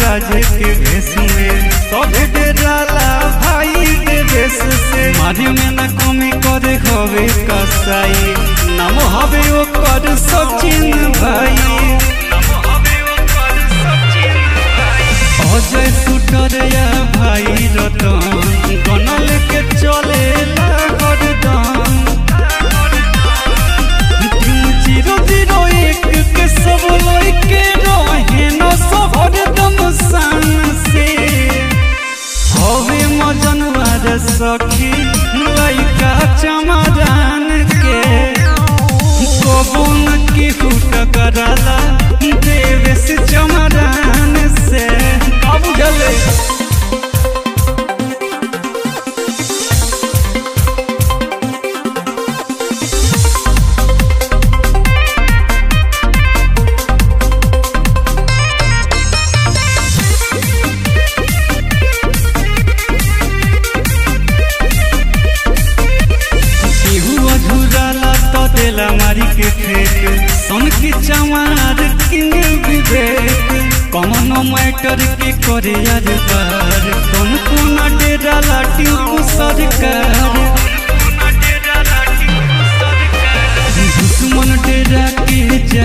राजे के भेष में सब डेराला भाई देवेश से मारी में न कमी करे हवे कसाई नाम हवे ओकर सचिन भाई अजय शूटर या भाई रतन गनल के चले हरदम 001 के सब लइके रहे न सब हरदम सन से हवे मजनवार सखी लइका चमरान के कबून की हुट कराला देवेश चमरान से अब गले मारी के फेंक सन की चमार किंग विवेक कौन मैटर के करे यार बार कौन कोना डेरा लाटी सरकार दुश्मन डेरा के